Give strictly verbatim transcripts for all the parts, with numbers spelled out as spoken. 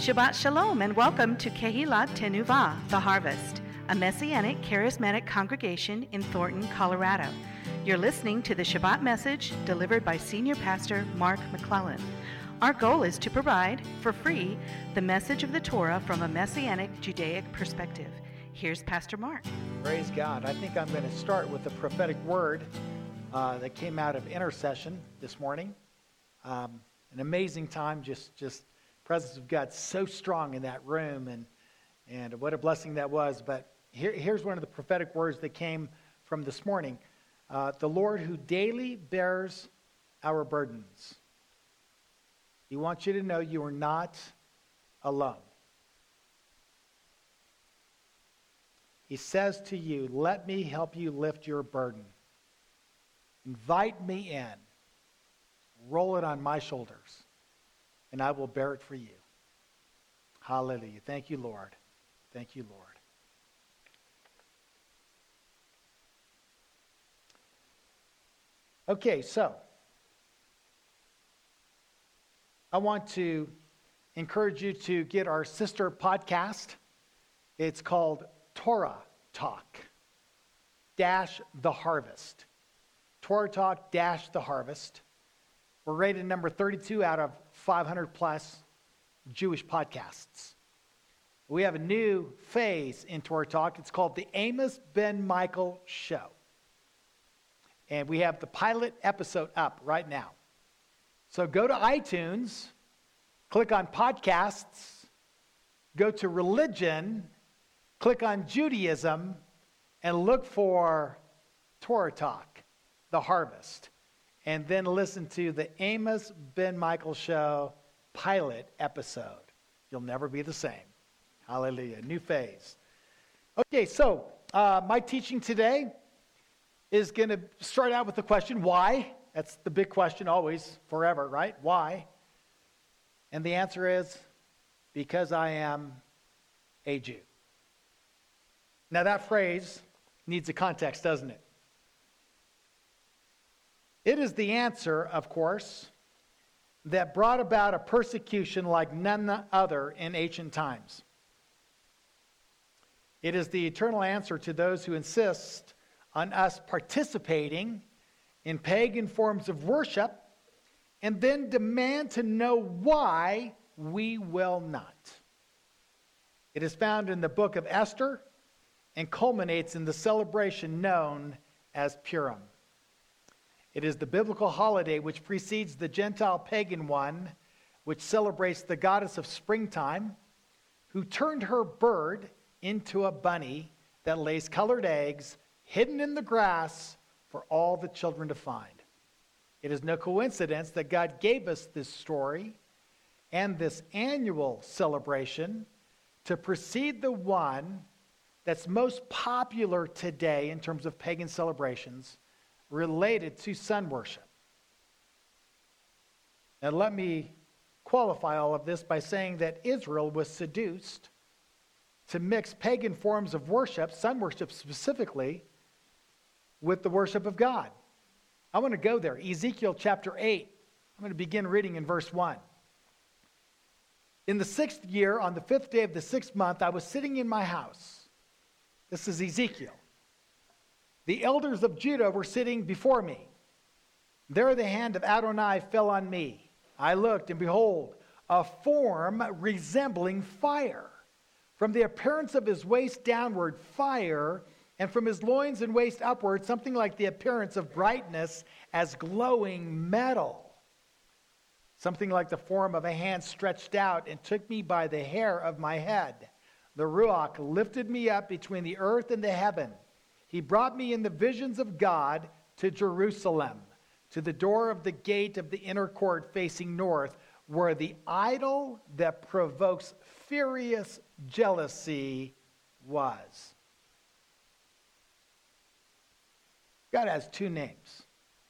Shabbat Shalom and welcome to Kehilat Tenuvah, The Harvest, a Messianic charismatic congregation in Thornton, Colorado. You're listening to the Shabbat message delivered by Senior Pastor Mark McClellan. Our goal is to provide, for free, the message of the Torah from a Messianic Judaic perspective. Here's Pastor Mark. Praise God. I think I'm going to start with the prophetic word uh, that came out of intercession this morning. Um, an amazing time, just just presence of God so strong in that room, and and what a blessing that was. But here, here's one of the prophetic words that came from this morning. Uh, the Lord who daily bears our burdens. He wants you to know you are not alone. He says to you, let me help you lift your burden. Invite me in. Roll it on my shoulders, and I will bear it for you. Hallelujah. Thank you, Lord. Thank you, Lord. Okay, so I want to encourage you to get our sister podcast. It's called Torah Talk dash the Harvest. Torah Talk dash the Harvest. We're rated number thirty-two out of five hundred plus Jewish podcasts. We have a new phase in Torah Talk. It's called the Amos Ben Michael Show. And we have the pilot episode up right now. So go to iTunes, click on podcasts, go to religion, click on Judaism, and look for Torah Talk, The Harvest. And then listen to the Amos Ben Michael Show pilot episode. You'll never be the same. Hallelujah. New phase. Okay, so uh, my teaching today is going to start out with the question, why? That's the big question always, forever, right? Why? And the answer is, because I am a Jew. Now that phrase needs a context, doesn't it? It is the answer, of course, that brought about a persecution like none other in ancient times. It is the eternal answer to those who insist on us participating in pagan forms of worship and then demand to know why we will not. It is found in the book of Esther and culminates in the celebration known as Purim. It is the biblical holiday which precedes the Gentile pagan one, which celebrates the goddess of springtime, who turned her bird into a bunny that lays colored eggs hidden in the grass for all the children to find. It is no coincidence that God gave us this story and this annual celebration to precede the one that's most popular today in terms of pagan celebrations, related to sun worship. Now let me qualify all of this by saying that Israel was seduced to mix pagan forms of worship, sun worship specifically, with the worship of God. I want to go there. Ezekiel chapter eight. I'm going to begin reading in verse one. In the sixth year, on the fifth day of the sixth month, I was sitting in my house. This is Ezekiel. The elders of Judah were sitting before me. There the hand of Adonai fell on me. I looked, and behold, a form resembling fire. From the appearance of his waist downward, fire, and from his loins and waist upward, something like the appearance of brightness as glowing metal. Something like the form of a hand stretched out and took me by the hair of my head. The Ruach lifted me up between the earth and the heaven. He brought me in the visions of God to Jerusalem, to the door of the gate of the inner court facing north, where the idol that provokes furious jealousy was. God has two names.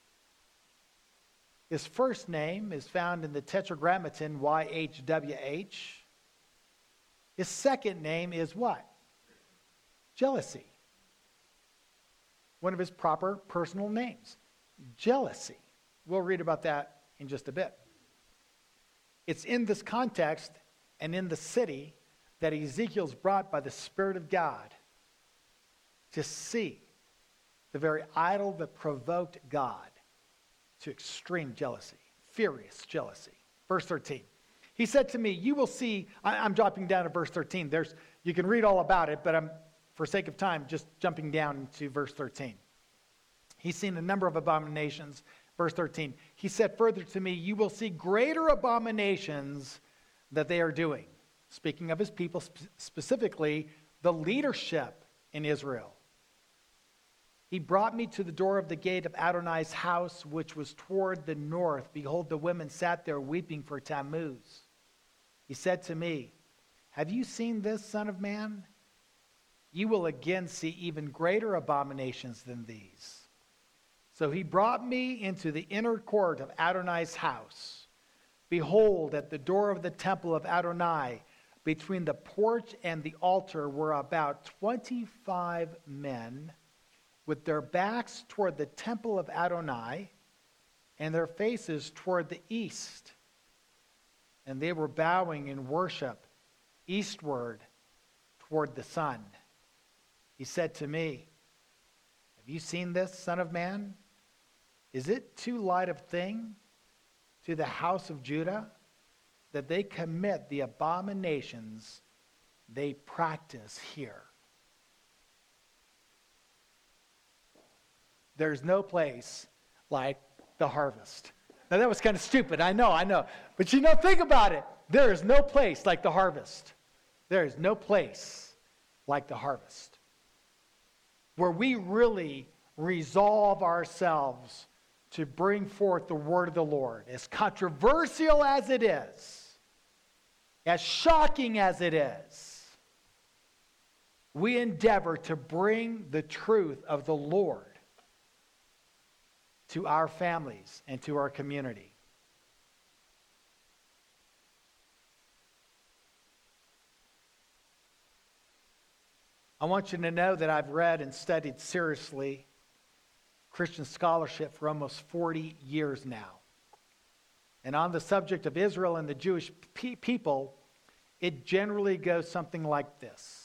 His first name is found in the Tetragrammaton, Y H W H. His second name is what? Jealousy. One of his proper personal names. Jealousy. We'll read about that in just a bit. It's in this context and in the city that Ezekiel's brought by the Spirit of God to see the very idol that provoked God to extreme jealousy, furious jealousy. Verse thirteen. He said to me, you will see, I, I'm dropping down to verse thirteen. There's, you can read all about it, but I'm, for sake of time, just jumping down to verse thirteen. He's seen a number of abominations. Verse thirteen. He said further to me, you will see greater abominations that they are doing. Speaking of his people, sp- specifically the leadership in Israel. He brought me to the door of the gate of Adonai's house, which was toward the north. Behold, the women sat there weeping for Tammuz. He said to me, have you seen this, son of man? You will again see even greater abominations than these. So he brought me into the inner court of Adonai's house. Behold, at the door of the temple of Adonai, between the porch and the altar, were about twenty-five men, with their backs toward the temple of Adonai and their faces toward the east. And they were bowing in worship eastward toward the sun. He said to me, have you seen this, son of man? Is it too light a thing to the house of Judah that they commit the abominations they practice here? There's no place like the harvest. Now that was kind of stupid, I know, I know. But you know, think about it. There is no place like the harvest. There is no place like the harvest, where we really resolve ourselves to bring forth the word of the Lord. As controversial as it is, as shocking as it is, we endeavor to bring the truth of the Lord to our families and to our community. I want you to know that I've read and studied seriously Christian scholarship for almost forty years now. And on the subject of Israel and the Jewish pe- people, it generally goes something like this.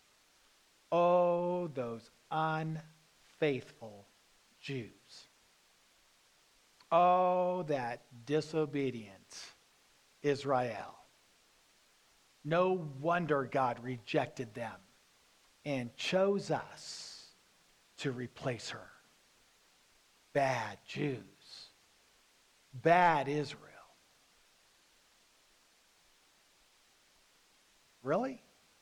Oh, those unfaithful Jews. Oh, that disobedient Israel. No wonder God rejected them and chose us to replace her. Bad Jews. Bad Israel. Really?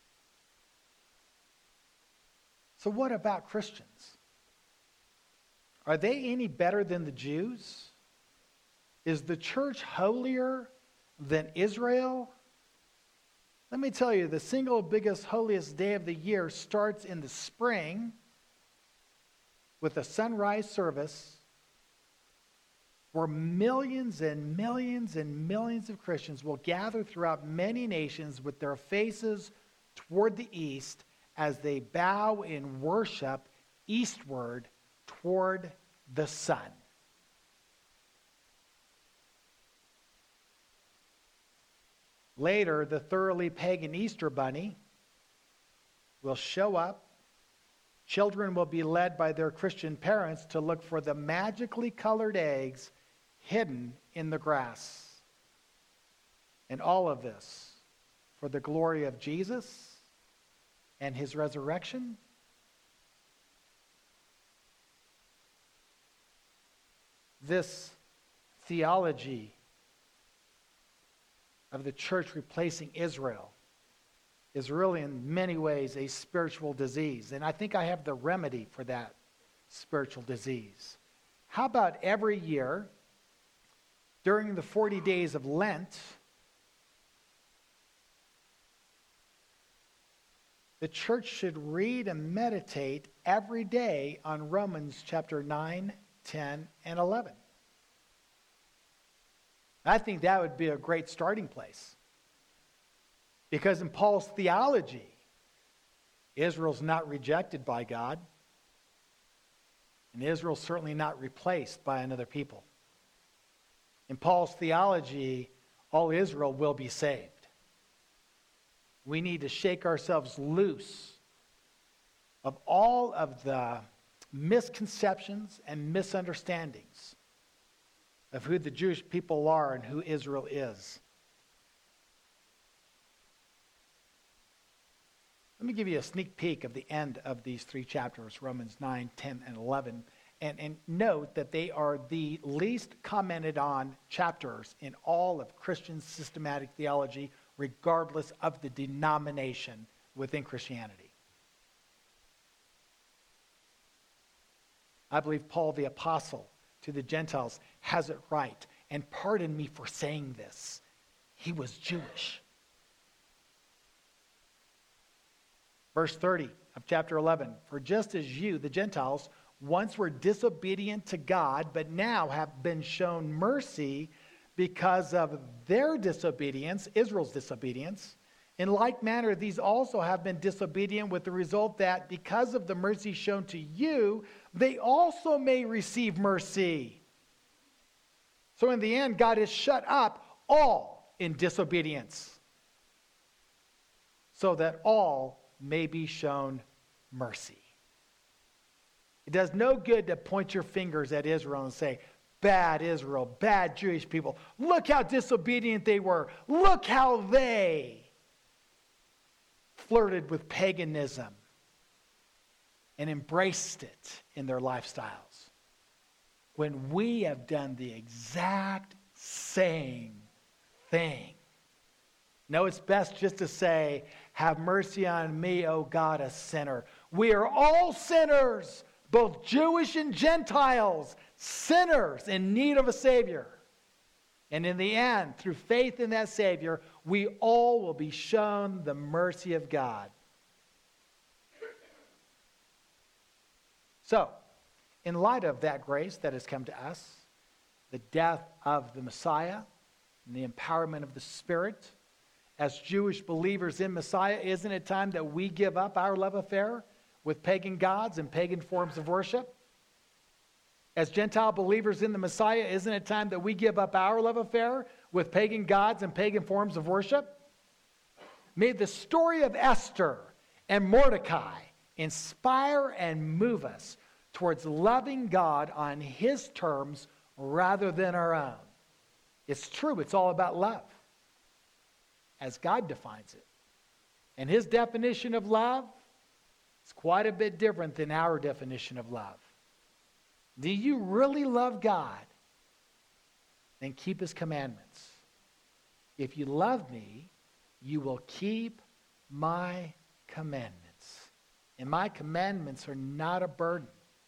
So what about Christians? Are they any better than the Jews? Is the church holier than Israel? Let me tell you, the single biggest, holiest day of the year starts in the spring with a sunrise service where millions and millions and millions of Christians will gather throughout many nations with their faces toward the east as they bow in worship eastward toward the sun. Later, the thoroughly pagan Easter bunny will show up. Children will be led by their Christian parents to look for the magically colored eggs hidden in the grass. And all of this for the glory of Jesus and his resurrection. This theology of the church replacing Israel is really in many ways a spiritual disease. And I think I have the remedy for that spiritual disease. How about every year during the forty days of Lent, the church should read and meditate every day on Romans chapter nine, ten, and eleven. I think that would be a great starting place. Because in Paul's theology, Israel's not rejected by God, and Israel's certainly not replaced by another people. In Paul's theology, all Israel will be saved. We need to shake ourselves loose of all of the misconceptions and misunderstandings of who the Jewish people are and who Israel is. Let me give you a sneak peek of the end of these three chapters, Romans nine, ten, and eleven. And, and note that they are the least commented on chapters in all of Christian systematic theology, regardless of the denomination within Christianity. I believe Paul the Apostle to the Gentiles has it right. And pardon me for saying this. He was Jewish. Verse thirty of chapter eleven. For just as you, the Gentiles, once were disobedient to God, but now have been shown mercy because of their disobedience, Israel's disobedience, in like manner, these also have been disobedient, with the result that because of the mercy shown to you, they also may receive mercy. So in the end, God has shut up all in disobedience, so that all may be shown mercy. It does no good to point your fingers at Israel and say, bad Israel, bad Jewish people. Look how disobedient they were. Look how they flirted with paganism and embraced it in their lifestyles. When we have done the exact same thing. No, it's best just to say, have mercy on me, O God, a sinner. We are all sinners, both Jewish and Gentiles, sinners in need of a Savior. And in the end, through faith in that Savior, we all will be shown the mercy of God. So, in light of that grace that has come to us, the death of the Messiah, and the empowerment of the Spirit, as Jewish believers in Messiah, isn't it time that we give up our love affair with pagan gods and pagan forms of worship? As Gentile believers in the Messiah, isn't it time that we give up our love affair with pagan gods and pagan forms of worship? May the story of Esther and Mordecai inspire and move us towards loving God on His terms rather than our own. It's true, it's all about love, as God defines it. And His definition of love is quite a bit different than our definition of love. Do you really love God? Then keep His commandments. If you love me, you will keep my commandments. And my commandments are not a burden.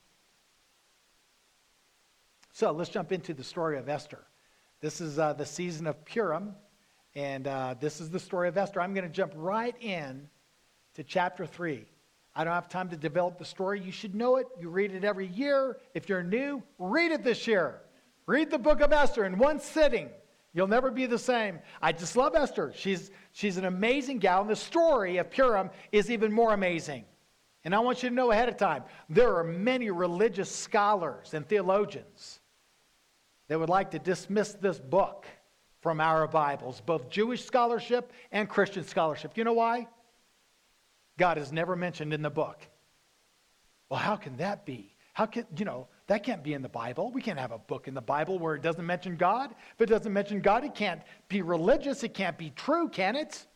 So let's jump into the story of Esther. This is uh, the season of Purim, and uh, this is the story of Esther. I'm going to jump right in to chapter three. I don't have time to develop the story. You should know it. You read it every year. If you're new, read it this year. Read the book of Esther in one sitting. You'll never be the same. I just love Esther. She's, she's an amazing gal, and the story of Purim is even more amazing. And I want you to know ahead of time, there are many religious scholars and theologians that would like to dismiss this book from our Bibles, both Jewish scholarship and Christian scholarship. You know why? God is never mentioned in the book. Well, how can that be? How can, you know, that can't be in the Bible. We can't have a book in the Bible where it doesn't mention God. If it doesn't mention God, it can't be religious. It can't be true, can it?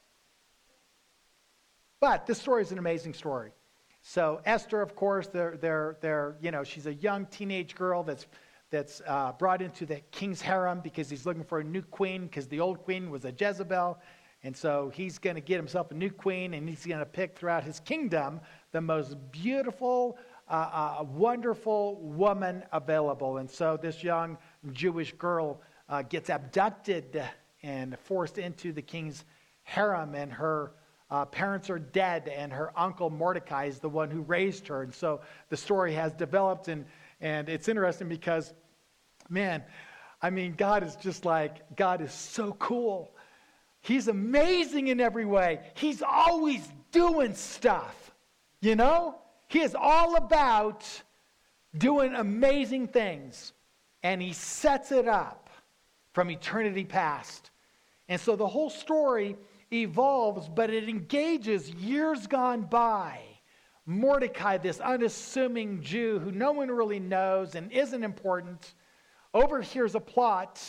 But this story is an amazing story. So Esther, of course, they're, they're, they're, you know, she's a young teenage girl that's that's uh, brought into the king's harem because he's looking for a new queen because the old queen was a Jezebel. And so he's going to get himself a new queen, and he's going to pick throughout his kingdom the most beautiful, uh, uh, wonderful woman available. And so this young Jewish girl uh, gets abducted and forced into the king's harem, and her uh, parents are dead, and her uncle Mordecai is the one who raised her. And so the story has developed, and, and it's interesting because, man, I mean, God is just like, God is so cool. He's amazing in every way. He's always doing stuff, you know? He is all about doing amazing things, and He sets it up from eternity past. And so the whole story evolves, but it engages years gone by. Mordecai, this unassuming Jew who no one really knows and isn't important, overhears a plot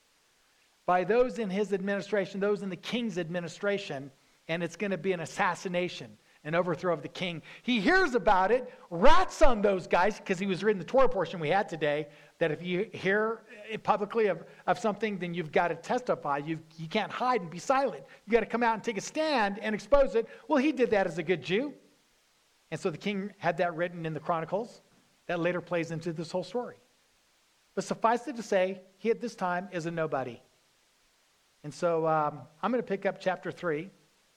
by those in his administration, those in the king's administration, and it's going to be an assassination, an overthrow of the king. He hears about it, rats on those guys, because he was reading the Torah portion we had today, that if you hear publicly of, of something, then you've got to testify. You've, you can't hide and be silent. You've got to come out and take a stand and expose it. Well, he did that as a good Jew. And so the king had that written in the Chronicles. That later plays into this whole story. But suffice it to say, he at this time is a nobody. And so um, I'm going to pick up chapter three.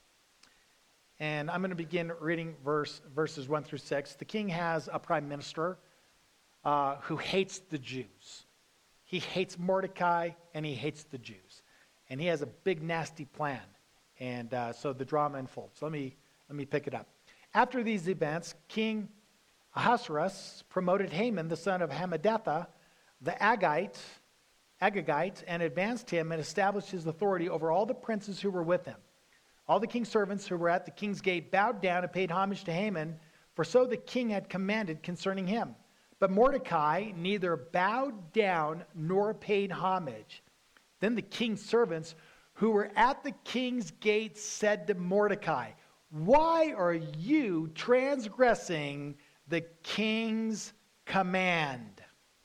And I'm going to begin reading verse, verses one through six. The king has a prime minister uh, who hates the Jews. He hates Mordecai and he hates the Jews. And he has a big, nasty plan. And uh, so the drama unfolds. Let me, let me pick it up. After these events, King Ahasuerus promoted Haman, the son of Hammedatha, the Agagite, Agagite, and advanced him and established his authority over all the princes who were with him. All the king's servants who were at the king's gate bowed down and paid homage to Haman, for so the king had commanded concerning him. But Mordecai neither bowed down nor paid homage. Then the king's servants who were at the king's gate said to Mordecai, "Why are you transgressing the king's command?"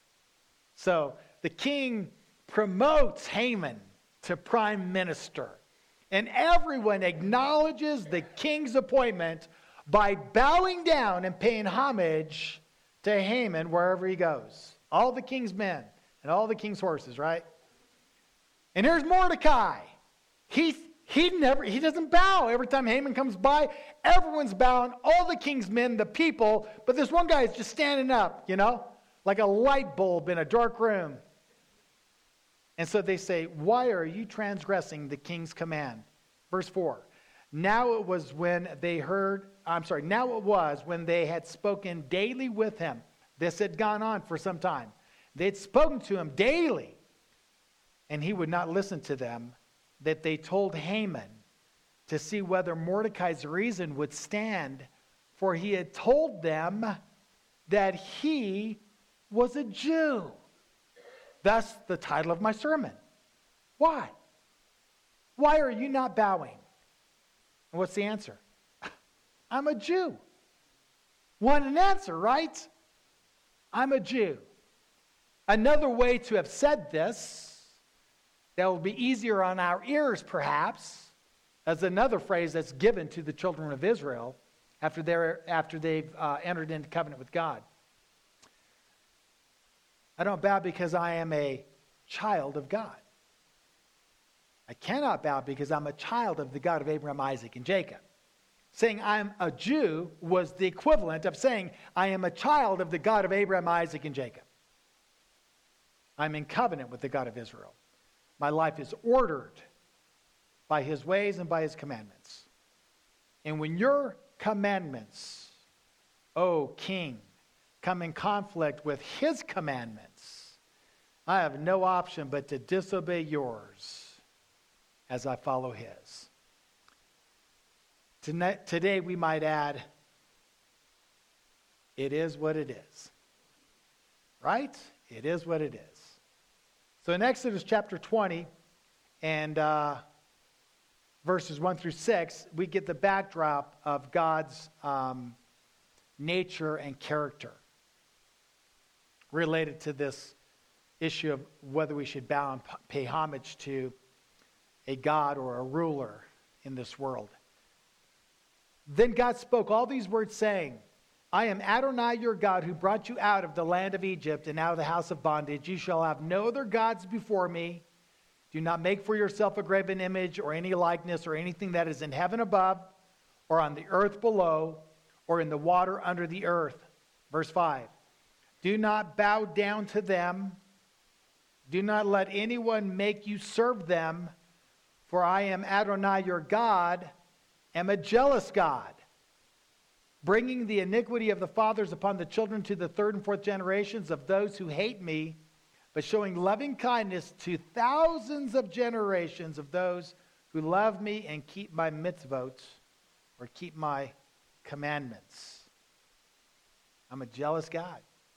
So the king promotes Haman to prime minister. And everyone acknowledges the king's appointment by bowing down and paying homage to Haman wherever he goes. All the king's men and all the king's horses, right? And here's Mordecai. He, he, never, he doesn't bow. Every time Haman comes by, everyone's bowing. All the king's men, the people. But this one guy is just standing up, you know, like a light bulb in a dark room. And so they say, "Why are you transgressing the king's command?" Verse four. Now it was when they heard, I'm sorry, now it was when they had spoken daily with him. This had gone on for some time. They had spoken to him daily, and he would not listen to them, that they told Haman to see whether Mordecai's reason would stand, for he had told them that he was a Jew. Thus, the title of my sermon. Why? Why are you not bowing? And what's the answer? I'm a Jew. Want an answer, right? I'm a Jew. Another way to have said this, that will be easier on our ears perhaps, as another phrase that's given to the children of Israel after, they're, after they've uh, entered into covenant with God. I don't bow because I am a child of God. I cannot bow because I'm a child of the God of Abraham, Isaac, and Jacob. Saying I'm a Jew was the equivalent of saying I am a child of the God of Abraham, Isaac, and Jacob. I'm in covenant with the God of Israel. My life is ordered by his ways and by his commandments. And when your commandments, O king, come in conflict with his commandments, I have no option but to disobey yours as I follow his. Tonight, today we might add, it is what it is. Right? It is what it is. So in Exodus chapter twenty and uh, verses one through six, we get the backdrop of God's um, nature and character related to this issue of whether we should bow and pay homage to a god or a ruler in this world. Then God spoke all these words, saying, "I am Adonai your God, who brought you out of the land of Egypt and out of the house of bondage. You shall have no other gods before me. Do not make for yourself a graven image or any likeness or anything that is in heaven above or on the earth below or in the water under the earth." Verse five. "Do not bow down to them. Do not let anyone make you serve them. For I am Adonai your God, am a jealous God, bringing the iniquity of the fathers upon the children to the third and fourth generations of those who hate me, but showing loving kindness to thousands of generations of those who love me and keep my mitzvot, or keep my commandments. I'm a jealous God.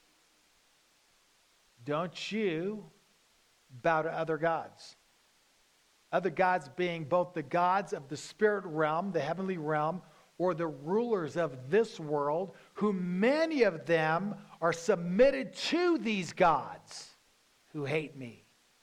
Don't you bow to other gods. Other gods being both the gods of the spirit realm, the heavenly realm, or the rulers of this world, who many of them are submitted to these gods who hate me.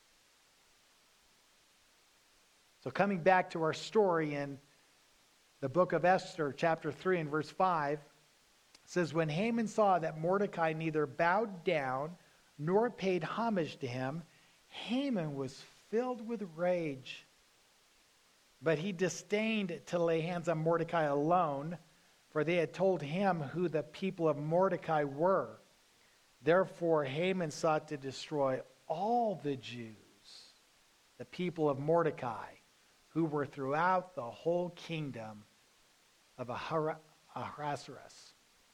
So coming back to our story in the book of Esther, chapter three and verse five, it says, when Haman saw that Mordecai neither bowed down nor paid homage to him, Haman was filled with rage. But he disdained to lay hands on Mordecai alone, for they had told him who the people of Mordecai were. Therefore Haman sought to destroy all the Jews, the people of Mordecai, who were throughout the whole kingdom of Ahasuerus.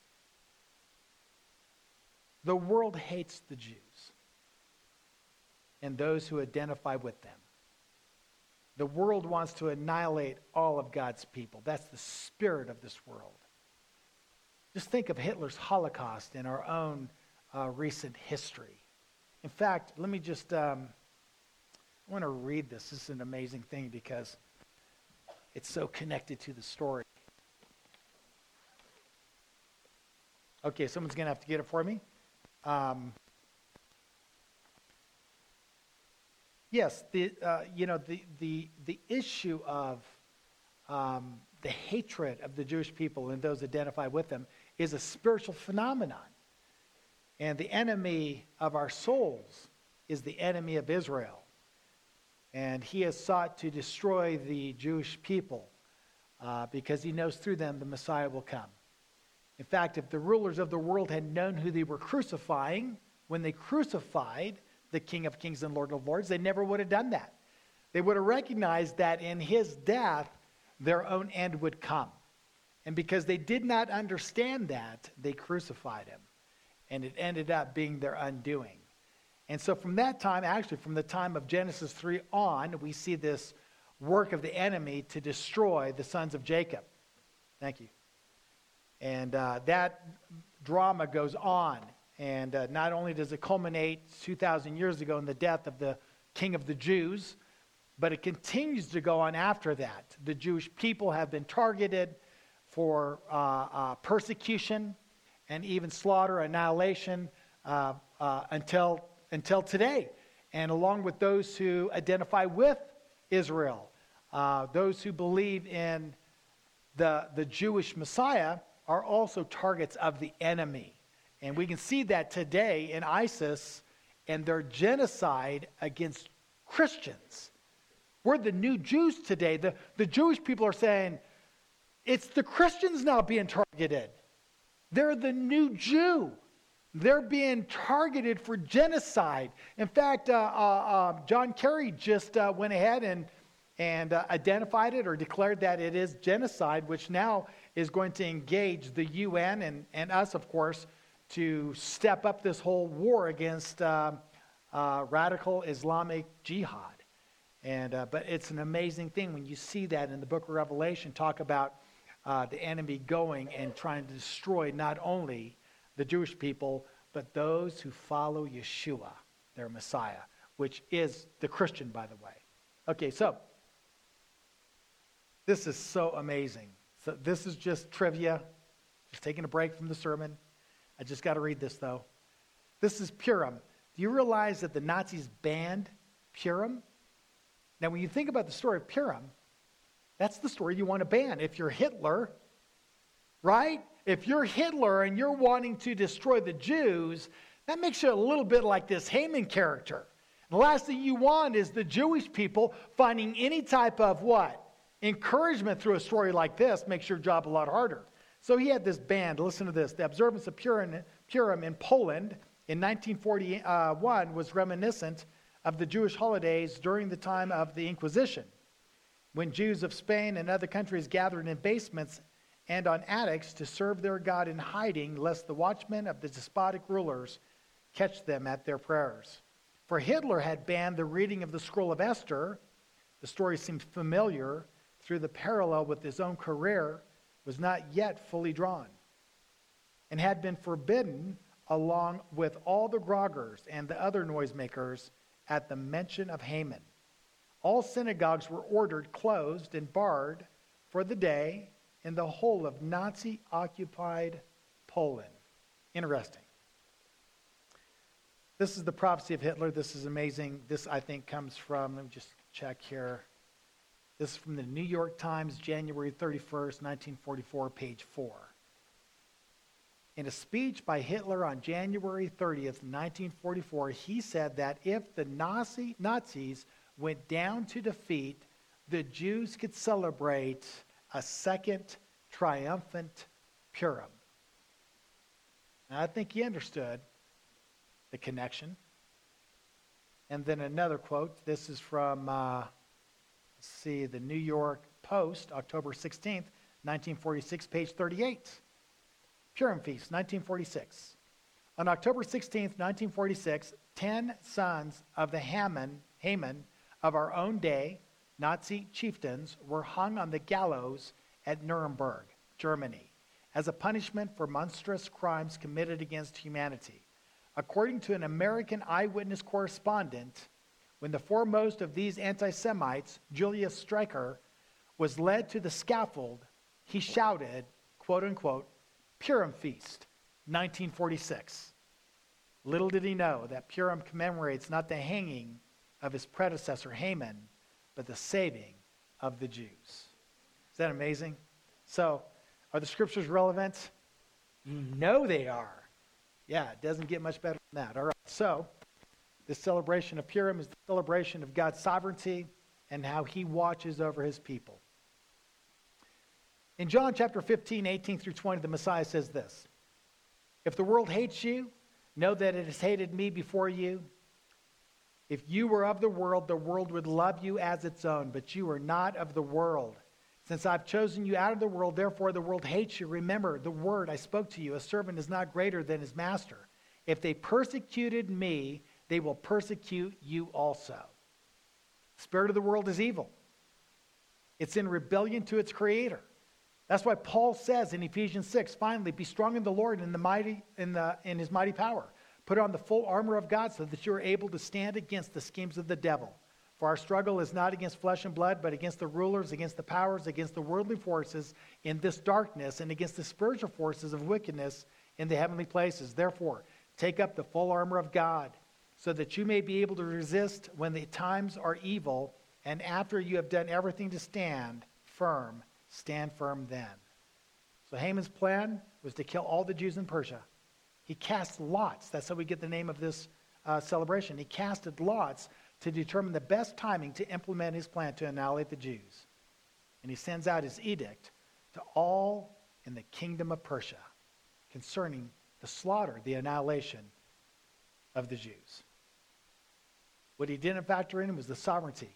The world hates the Jews and those who identify with them. The world wants to annihilate all of God's people. That's the spirit of this world. Just think of Hitler's Holocaust in our own uh, recent history. In fact, let me just, um, I want to read this. This is an amazing thing because it's so connected to the story. Okay, someone's going to have to get it for me. Um, yes, the uh, you know the the the issue of um, the hatred of the Jewish people and those identified with them is a spiritual phenomenon, and the enemy of our souls is the enemy of Israel, and he has sought to destroy the Jewish people uh, because he knows through them the Messiah will come. In fact, if the rulers of the world had known who they were crucifying when they crucified the King of Kings and Lord of Lords, they never would have done that. They would have recognized that in his death, their own end would come. And because they did not understand that, they crucified him. And it ended up being their undoing. And so from that time, actually from the time of Genesis three on, we see this work of the enemy to destroy the sons of Jacob. Thank you. And uh, that drama goes on. And uh, not only does it culminate two thousand years ago in the death of the King of the Jews, but it continues to go on after that. The Jewish people have been targeted for uh, uh, persecution and even slaughter, annihilation uh, uh, until, until today. And along with those who identify with Israel, uh, those who believe in the, the Jewish Messiah are also targets of the enemy. And we can see that today in ISIS and their genocide against Christians. We're the new Jews today. The, the Jewish people are saying, it's the Christians now being targeted. They're the new Jew. They're being targeted for genocide. In fact, uh, uh, uh, John Kerry just uh, went ahead and, and uh, identified it or declared that it is genocide, which now is going to engage the U N and, and us, of course, to step up this whole war against uh, uh, radical Islamic jihad. And uh, but it's an amazing thing when you see that in the book of Revelation, talk about uh, the enemy going and trying to destroy not only the Jewish people, but those who follow Yeshua, their Messiah, which is the Christian, by the way. Okay, so this is so amazing. So this is just trivia, just taking a break from the sermon. I just got to read this, though. This is Purim. Do you realize that the Nazis banned Purim? Now, when you think about the story of Purim, that's the story you want to ban. If you're Hitler, right? If you're Hitler and you're wanting to destroy the Jews, that makes you a little bit like this Haman character. The last thing you want is the Jewish people finding any type of what? Encouragement through a story like this makes your job a lot harder. So he had this band. Listen to this. The observance of Purim, Purim in Poland in nineteen forty-one was reminiscent of the Jewish holidays during the time of the Inquisition, when Jews of Spain and other countries gathered in basements and on attics to serve their God in hiding, lest the watchmen of the despotic rulers catch them at their prayers. For Hitler had banned the reading of the scroll of Esther, The story seems familiar through the parallel with his own career was not yet fully drawn and had been forbidden along with all the groggers and the other noisemakers at the mention of Haman. All synagogues were ordered closed and barred for the day in the whole of Nazi-occupied Poland. Interesting. This is the prophecy of Hitler. This is amazing. This, I think, comes from, let me just check here. This is from the New York Times, January thirty-first, nineteen forty-four, page four. In a speech by Hitler on January thirtieth, nineteen forty-four, he said that if the Nazi, Nazis went down to defeat, the Jews could celebrate a second triumphant Purim. Now, I think he understood the connection. And then another quote. This is from, uh, let's see, the New York Post, October sixteenth, nineteen forty-six, page thirty-eight. Purim Feast, nineteen forty-six. On October sixteenth, nineteen forty-six, ten sons of the Haman, Haman of our own day, Nazi chieftains, were hung on the gallows at Nuremberg, Germany, as a punishment for monstrous crimes committed against humanity. According to an American eyewitness correspondent, when the foremost of these anti-Semites, Julius Streicher, was led to the scaffold, he shouted, quote unquote, Purim Feast, nineteen forty-six. Little did he know that Purim commemorates not the hanging of his predecessor Haman, but the saving of the Jews. Is that amazing? So, are the scriptures relevant? You know they are. Yeah, it doesn't get much better than that. All right, so this celebration of Purim is the celebration of God's sovereignty and how he watches over his people. In John chapter fifteen, eighteen through twenty, the Messiah says this: if the world hates you, know that it has hated me before you. If you were of the world, the world would love you as its own, but you are not of the world. Since I've chosen you out of the world, therefore the world hates you. Remember the word I spoke to you, a servant is not greater than his master. If they persecuted me, they will persecute you also. The spirit of the world is evil. It's in rebellion to its creator. That's why Paul says in Ephesians six, finally, be strong in the Lord and in the mighty in the in his mighty power. Put on the full armor of God so that you are able to stand against the schemes of the devil. For our struggle is not against flesh and blood, but against the rulers, against the powers, against the worldly forces in this darkness, and against the spiritual forces of wickedness in the heavenly places. Therefore, take up the full armor of God, so that you may be able to resist when the times are evil, and after you have done everything to stand firm, stand firm then. So Haman's plan was to kill all the Jews in Persia. He cast lots. That's how we get the name of this uh, celebration. He casted lots to determine the best timing to implement his plan to annihilate the Jews. And he sends out his edict to all in the kingdom of Persia concerning the slaughter, the annihilation of the Jews. What he didn't factor in was the sovereignty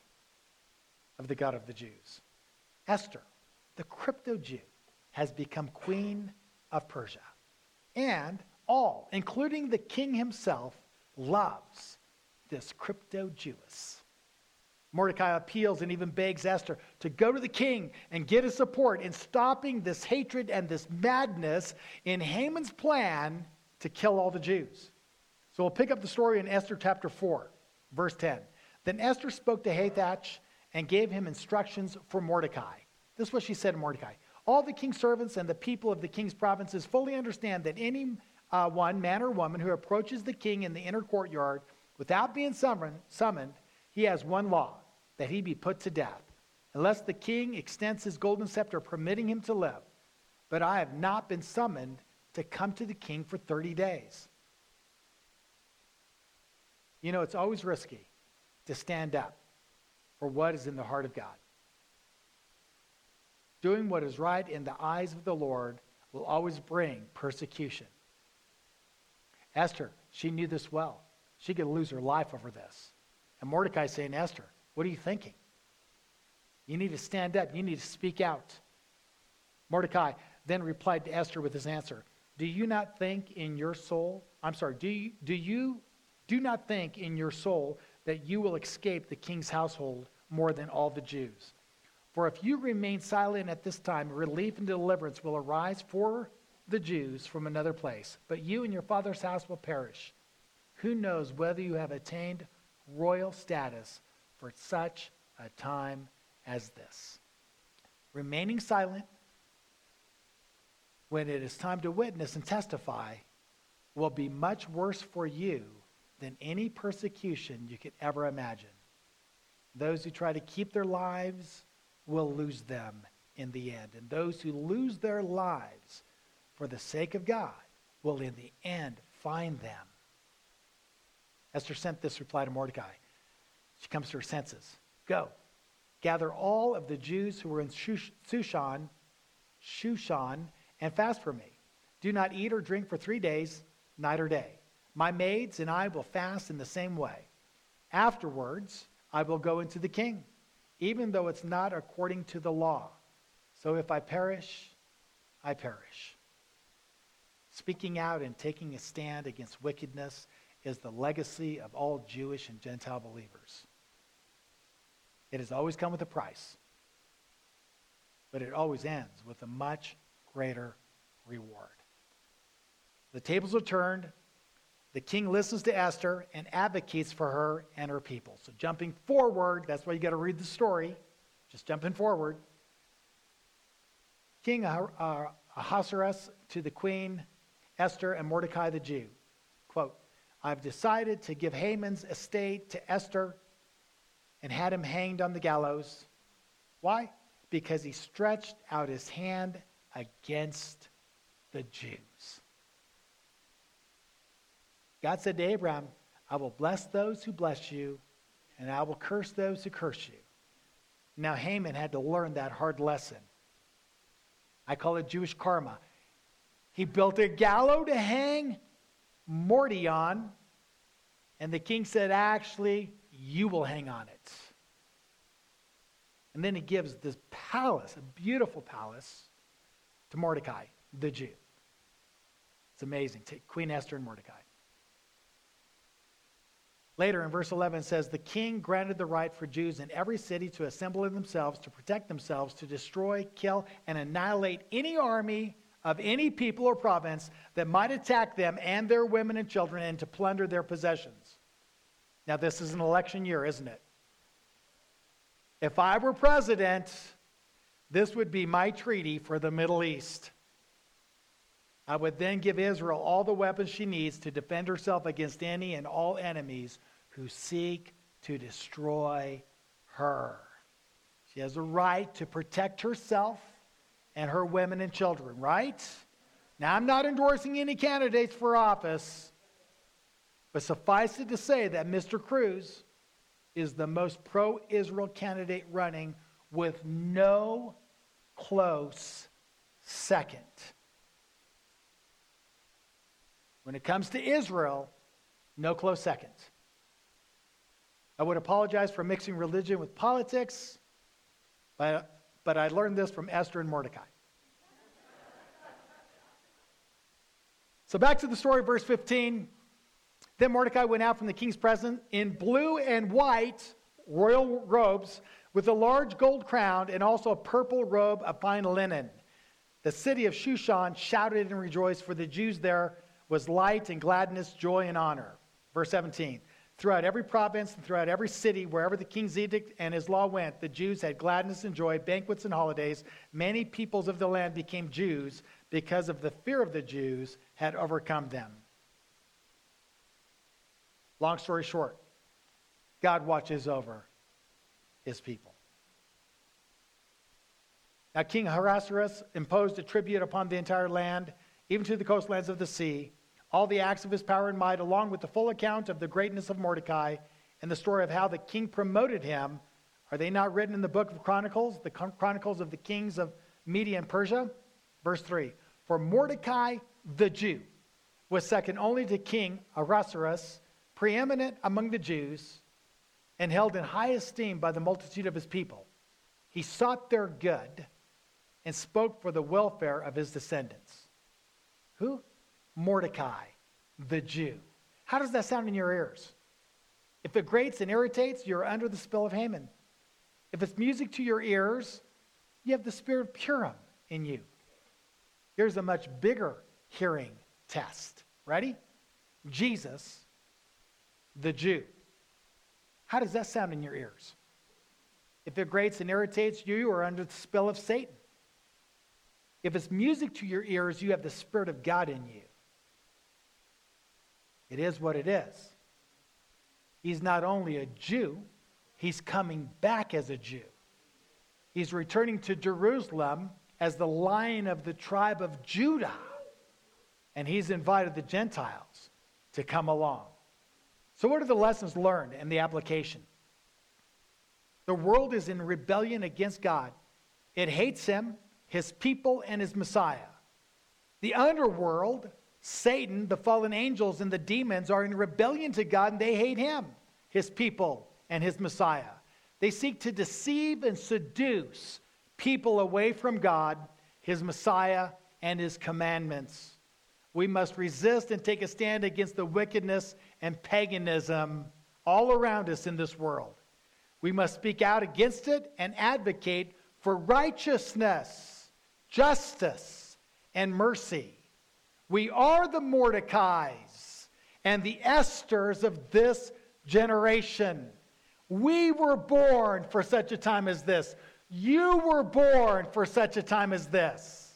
of the God of the Jews. Esther, the crypto Jew, has become queen of Persia. And all, including the king himself, loves this crypto Jewess. Mordecai appeals and even begs Esther to go to the king and get his support in stopping this hatred and this madness in Haman's plan to kill all the Jews. So we'll pick up the story in Esther chapter four, verse ten. Then Esther spoke to Hathach and gave him instructions for Mordecai. This is what she said to Mordecai. All the king's servants and the people of the king's provinces fully understand that any uh, one, man or woman, who approaches the king in the inner courtyard without being summoned, summoned, he has one law, that he be put to death, unless the king extends his golden scepter, permitting him to live. But I have not been summoned to come to the king for thirty days. You know, it's always risky to stand up for what is in the heart of God. Doing what is right in the eyes of the Lord will always bring persecution. Esther, she knew this well. She could lose her life over this. And Mordecai saying, Esther, what are you thinking? You need to stand up. You need to speak out. Mordecai then replied to Esther with his answer. Do you not think in your soul, I'm sorry, do you, do you do not think in your soul that you will escape the king's household more than all the Jews. For if you remain silent at this time, relief and deliverance will arise for the Jews from another place, but you and your father's house will perish. Who knows whether you have attained royal status for such a time as this? Remaining silent when it is time to witness and testify will be much worse for you than any persecution you could ever imagine. Those who try to keep their lives will lose them in the end. And those who lose their lives for the sake of God will in the end find them. Esther sent this reply to Mordecai. She comes to her senses. Go, gather all of the Jews who were in Shushan, Shushan, and fast for me. Do not eat or drink for three days, night or day. My maids and I will fast in the same way. Afterwards, I will go into the king, even though it's not according to the law. So if I perish, I perish. Speaking out and taking a stand against wickedness is the legacy of all Jewish and Gentile believers. It has always come with a price, but it always ends with a much greater reward. The tables are turned. The king listens to Esther and advocates for her and her people. So jumping forward, that's why you got to read the story. Just jumping forward. King Ahasuerus to the queen Esther and Mordecai the Jew. Quote, I've decided to give Haman's estate to Esther and had him hanged on the gallows. Why? Because he stretched out his hand against the Jews. God said to Abraham, I will bless those who bless you, and I will curse those who curse you. Now Haman had to learn that hard lesson. I call it Jewish karma. He built a gallows to hang Mordecai on, and the king said, actually, you will hang on it. And then he gives this palace, a beautiful palace, to Mordecai, the Jew. It's amazing. Take Queen Esther and Mordecai. Later in verse eleven it says, the king granted the right for Jews in every city to assemble themselves, to protect themselves, to destroy, kill, and annihilate any army of any people or province that might attack them and their women and children, and to plunder their possessions. Now this is an election year, isn't it? If I were president, this would be my treaty for the Middle East. I would then give Israel all the weapons she needs to defend herself against any and all enemies who seek to destroy her. She has a right to protect herself and her women and children, right? Now, I'm not endorsing any candidates for office, but suffice it to say that Mister Cruz is the most pro-Israel candidate running with no close second. When it comes to Israel, no close second. I would apologize for mixing religion with politics, but, but I learned this from Esther and Mordecai. So back to the story, verse fifteen. Then Mordecai went out from the king's presence in blue and white royal robes with a large gold crown and also a purple robe of fine linen. The city of Shushan shouted and rejoiced, for the Jews there was light and gladness, joy and honor. Verse seventeen. Throughout every province and throughout every city, wherever the king's edict and his law went, the Jews had gladness and joy, banquets and holidays. Many peoples of the land became Jews because of the fear of the Jews had overcome them. Long story short, God watches over his people. Now King Ahasuerus imposed a tribute upon the entire land, even to the coastlands of the sea. All the acts of his power and might, along with the full account of the greatness of Mordecai and the story of how the king promoted him, are they not written in the book of Chronicles, the Chronicles of the kings of Media and Persia? Verse three, for Mordecai the Jew was second only to King Ahasuerus, preeminent among the Jews, and held in high esteem by the multitude of his people. He sought their good and spoke for the welfare of his descendants. Who? Mordecai, the Jew. How does that sound in your ears? If it grates and irritates, you're under the spell of Haman. If it's music to your ears, you have the spirit of Purim in you. Here's a much bigger hearing test. Ready? Jesus, the Jew. How does that sound in your ears? If it grates and irritates you, you are under the spell of Satan. If it's music to your ears, you have the Spirit of God in you. It is what it is. He's not only a Jew, he's coming back as a Jew. He's returning to Jerusalem as the Lion of the tribe of Judah. And he's invited the Gentiles to come along. So what are the lessons learned and the application? The world is in rebellion against God. It hates him, his people, and his Messiah. The underworld, Satan, the fallen angels, and the demons are in rebellion to God, and they hate him, his people, and his Messiah. They seek to deceive and seduce people away from God, his Messiah, and his commandments. We must resist and take a stand against the wickedness and paganism all around us in this world. We must speak out against it and advocate for righteousness, justice, and mercy. We are the Mordecais and the Esthers of this generation. We were born for such a time as this. You were born for such a time as this.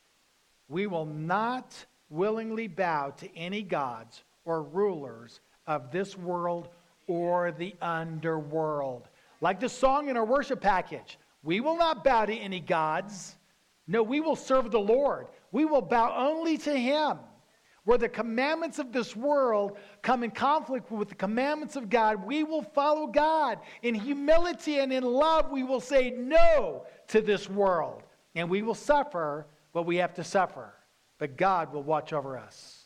We will not willingly bow to any gods or rulers of this world or the underworld. Like the song in our worship package, we will not bow to any gods. No, we will serve the Lord. We will bow only to him. Where the commandments of this world come in conflict with the commandments of God, we will follow God. In humility and in love, we will say no to this world. And we will suffer what we have to suffer. But God will watch over us.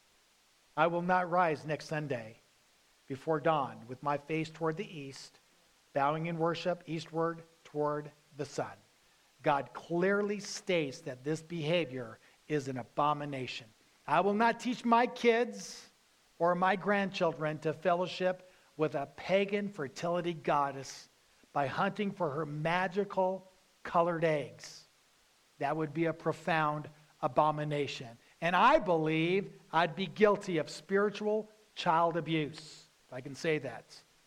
I will not rise next Sunday before dawn with my face toward the east, bowing in worship eastward toward the sun. God clearly states that this behavior is an abomination. I will not teach my kids or my grandchildren to fellowship with a pagan fertility goddess by hunting for her magical colored eggs. That would be a profound abomination. And I believe I'd be guilty of spiritual child abuse, if I can say that.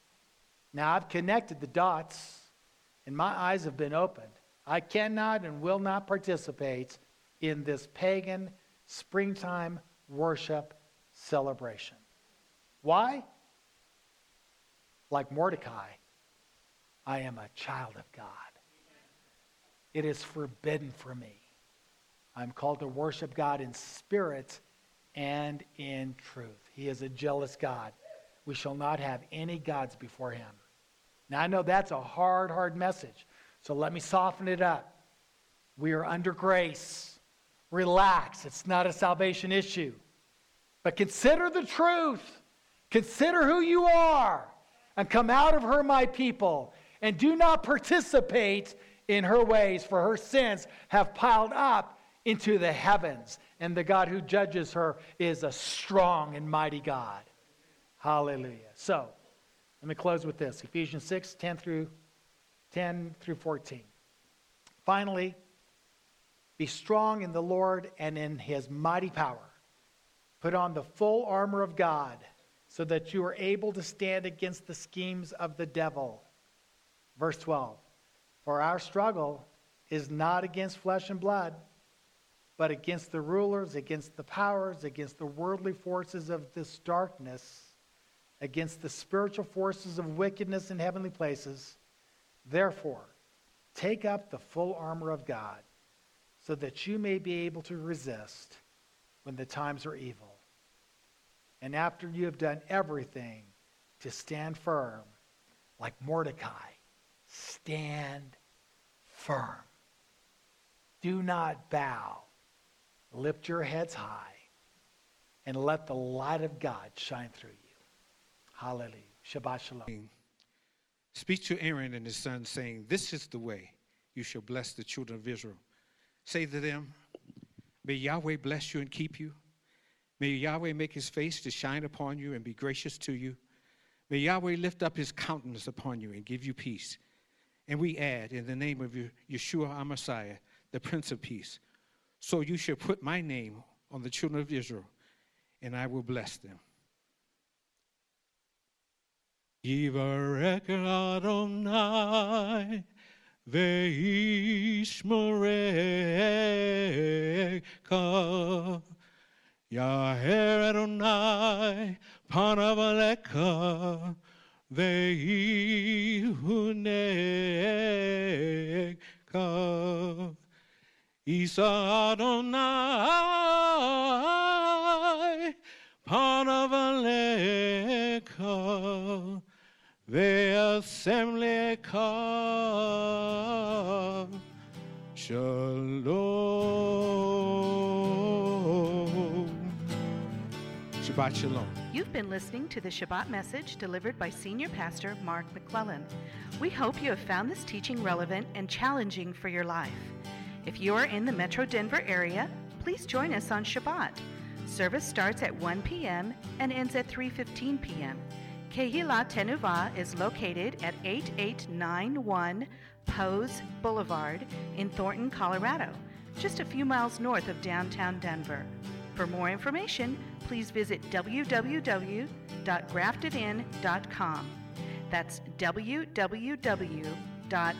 Now, I've connected the dots, and my eyes have been opened. I cannot and will not participate in this pagan springtime worship celebration. Why? Like Mordecai, I am a child of God. It is forbidden for me. I'm called to worship God in spirit and in truth. He is a jealous God. We shall not have any gods before him. Now, I know that's a hard, hard message. So let me soften it up. We are under grace. Relax. It's not a salvation issue. But consider the truth. Consider who you are. And come out of her, my people. And do not participate in her ways, for her sins have piled up into the heavens. And the God who judges her is a strong and mighty God. Hallelujah. So, let me close with this. Ephesians six, ten through fourteen. Finally, be strong in the Lord and in his mighty power. Put on the full armor of God so that you are able to stand against the schemes of the devil. Verse twelve. For our struggle is not against flesh and blood, but against the rulers, against the powers, against the worldly forces of this darkness, against the spiritual forces of wickedness in heavenly places. Therefore, take up the full armor of God, so that you may be able to resist when the times are evil. And after you have done everything, to stand firm, like Mordecai, stand firm. Do not bow. Lift your heads high, and let the light of God shine through you. Hallelujah. Shabbat shalom. Speak to Aaron and his sons, saying, this is the way you shall bless the children of Israel. Say to them, may Yahweh bless you and keep you. May Yahweh make his face to shine upon you and be gracious to you. May Yahweh lift up his countenance upon you and give you peace. And we add, in the name of Yeshua HaMessiah, the Prince of Peace. So you shall put my name on the children of Israel, and I will bless them. Yivarech Adonai ve'yishmerecha Yaher Adonai panav alecha ve'yihunecha Isa Adonai panav alecha ve'asemlecha shalom. Shabbat shalom. You've been listening to the Shabbat message delivered by Senior Pastor Mark McClellan. We hope you have found this teaching relevant and challenging for your life. If you are in the Metro Denver area, please join us on Shabbat. Service starts at one p.m. and ends at three fifteen p.m. Kehillah Tenuvah is located at eighty-eight ninety-one Pose Boulevard in Thornton, Colorado, just a few miles north of downtown Denver. For more information, please visit w w w dot grafted in dot com. That's w w w dot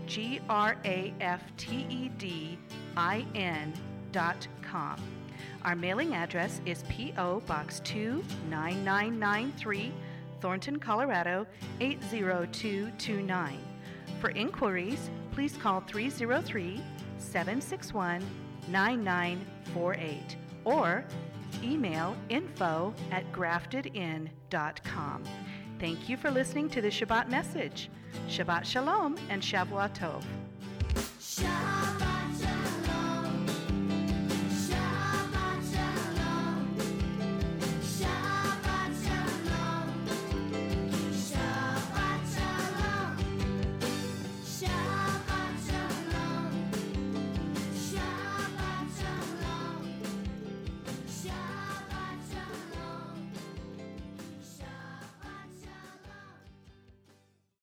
grafted in dot com. Our mailing address is P O. Box two nine nine nine three, Thornton, Colorado eight zero two two nine. For inquiries, please call three zero three, seven six one, nine nine four eight or email info at grafted in dot com. Thank you for listening to the Shabbat message. Shabbat Shalom and Shavua Tov.